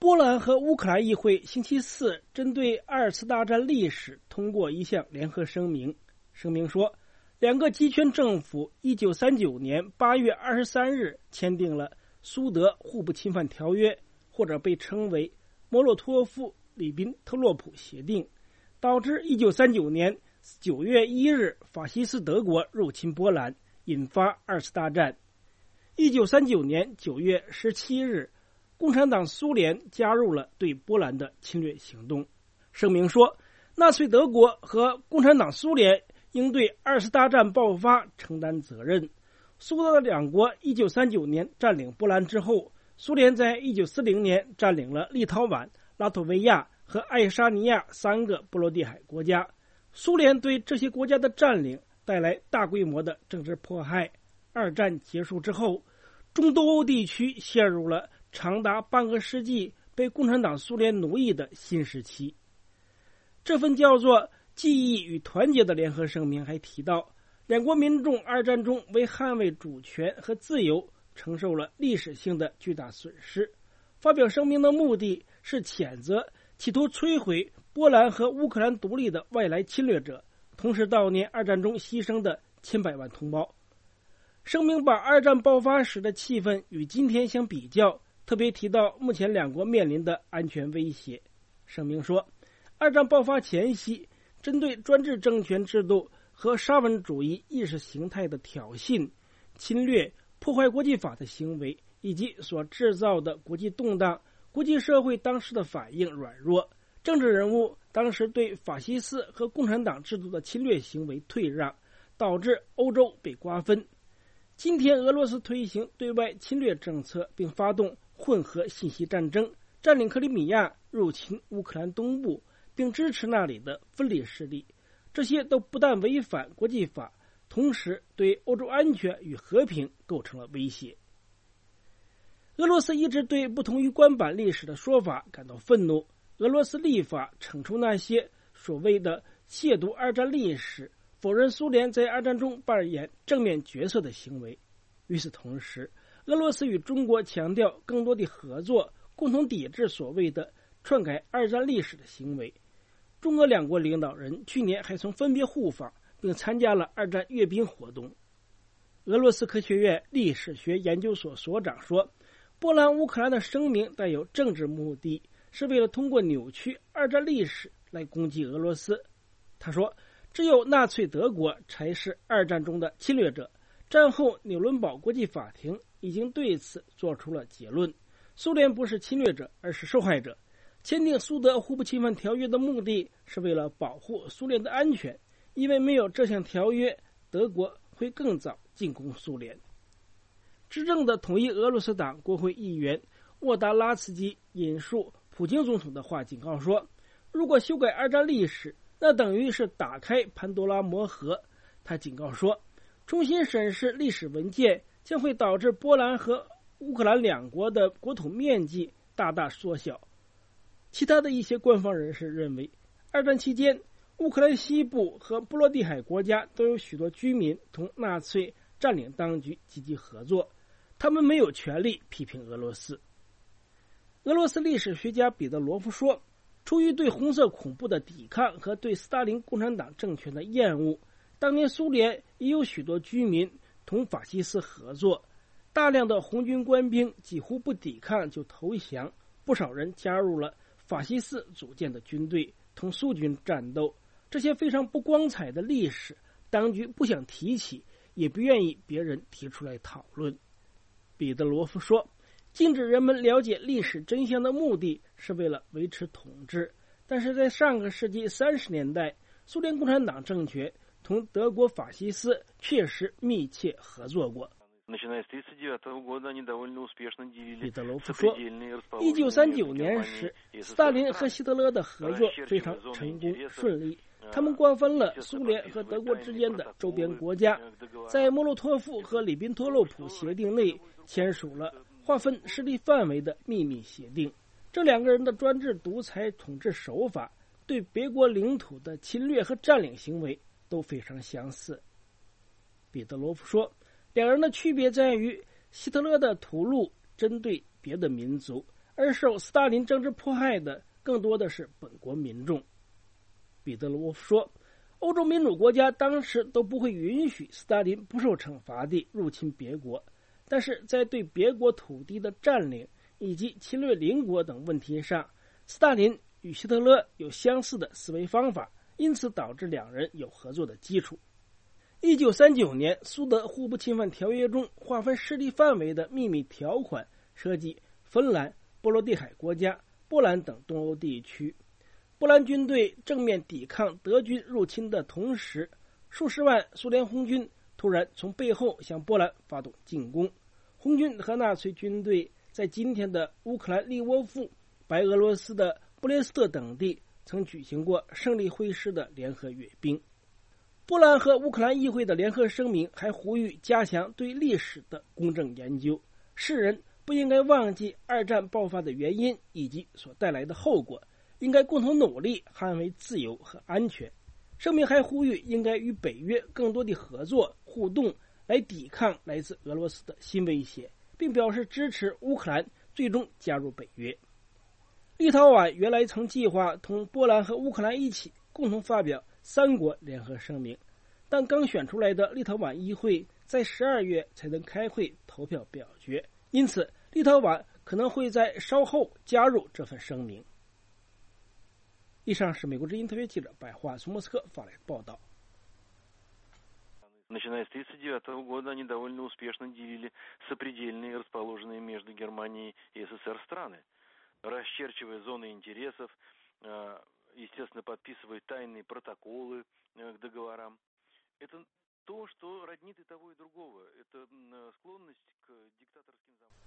波兰和乌克兰议会星期四针对二次大战历史通过一项联合声明。声明说，两个集权政府1939年8月23日签订了苏德互不侵犯条约，或者被称为莫洛托夫里宾特洛普协定，导致1939年9月1日法西斯德国入侵波兰，引发二次大战。1939年9月17日，共产党苏联加入了对波兰的侵略行动。声明说，纳粹德国和共产党苏联应对二次大战爆发承担责任。苏德两国1939年占领波兰之后，苏联在1940年占领了立陶宛、拉脱维亚和爱沙尼亚3个波罗的海国家。苏联对这些国家的占领带来大规模的政治迫害。二战结束之后，中东欧地区陷入了长达半个世纪被共产党苏联奴役的新时期。这份叫做记忆与团结的联合声明还提到，两国民众二战中为捍卫主权和自由承受了历史性的巨大损失。发表声明的目的是谴责企图摧毁波兰和乌克兰独立的外来侵略者，同时悼念二战中牺牲的千百万同胞。声明把二战爆发时的气氛与今天相比较，特别提到目前两国面临的安全威胁。声明说，二战爆发前夕，针对专制政权制度和沙文主义意识形态的挑衅、侵略、破坏国际法的行为，以及所制造的国际动荡，国际社会当时的反应软弱，政治人物当时对法西斯和共产党制度的侵略行为退让，导致欧洲被瓜分。今天俄罗斯推行对外侵略政策，并发动混合信息战争，占领克里米亚，入侵乌克兰东部，并支持那里的分离势力。这些都不但违反国际法，同时对欧洲安全与和平构成了威胁。俄罗斯一直对不同于官版历史的说法感到愤怒。俄罗斯立法惩处那些所谓的亵渎二战历史、否认苏联在二战中扮演正面角色的行为。与此同时，俄罗斯与中国强调更多的合作，共同抵制所谓的篡改二战历史的行为。中俄两国领导人去年还曾分别互访，并参加了二战阅兵活动。俄罗斯科学院历史学研究所所长说，波兰乌克兰的声明带有政治目的，是为了通过扭曲二战历史来攻击俄罗斯。他说，只有纳粹德国才是二战中的侵略者。战后纽伦堡国际法庭已经对此做出了结论，苏联不是侵略者，而是受害者。签订苏德互不侵犯条约的目的是为了保护苏联的安全，因为没有这项条约，德国会更早进攻苏联。执政的统一俄罗斯党国会议员沃达拉茨基引述普京总统的话警告说，如果修改二战历史，那等于是打开潘多拉魔盒。他警告说，重新审视历史文件将会导致波兰和乌克兰两国的国土面积大大缩小。其他的一些官方人士认为，二战期间，乌克兰西部和波罗的海国家都有许多居民同纳粹占领当局积极合作，他们没有权利批评俄罗斯。俄罗斯历史学家彼得罗夫说，出于对红色恐怖的抵抗和对斯大林共产党政权的厌恶，当年苏联也有许多居民同法西斯合作，大量的红军官兵几乎不抵抗就投降，不少人加入了法西斯组建的军队，同苏军战斗。这些非常不光彩的历史，当局不想提起，也不愿意别人提出来讨论。彼得罗夫说，禁止人们了解历史真相的目的是为了维持统治，但是在上个世纪30年代，苏联共产党政权同德国法西斯确实密切合作过。彼得罗夫说，1939年时，斯大林和希特勒的合作非常成功顺利，他们瓜分了苏联和德国之间的周边国家，在莫洛托夫和里宾托洛普协定内签署了划分势力范围的秘密协定。这两个人的专制独裁统治手法，对别国领土的侵略和占领行为都非常相似。彼得罗夫说，两人的区别在于，希特勒的屠戮针对别的民族， 而受斯大林政治迫害的更多的是本国民众。彼得罗沃夫说，欧洲民主国家当时都不会允许斯大林不受惩罚地入侵别国，但是在对别国土地的占领以及侵略邻国等问题上，斯大林与希特勒有相似的思维方法，因此导致两人有合作的基础。1939年苏德互不侵犯条约中划分势力范围的秘密条款涉及芬兰、波罗的海国家、波兰等东欧地区。波兰军队正面抵抗德军入侵的同时，数十万苏联红军突然从背后向波兰发动进攻。红军和纳粹军队在今天的乌克兰利沃夫、白俄罗斯的布列斯特等地曾举行过胜利会师的联合阅兵。波兰和乌克兰议会的联合声明还呼吁加强对历史的公正研究，世人不应该忘记二战爆发的原因以及所带来的后果，应该共同努力捍卫自由和安全。声明还呼吁应该与北约更多的合作互动，来抵抗来自俄罗斯的新威胁，并表示支持乌克兰最终加入北约。立陶宛原来曾计划同波兰和乌克兰一起共同发表3国联合声明，但刚选出来的立陶宛议会在12月才能开会投票表决，因此立陶宛可能会在稍后加入这份声明。以上是美国之音特别记者白桦从莫斯科发来的报道。 Начиная с 1939 года они довольно успешно делили сопредельные, расположенные между Германией и СССР страны, расчерчивая зоны интересов, естественно, подписывая тайные протоколы к договорам. Это то, что роднит и того, и другого. Это склонность к диктаторским замыслам.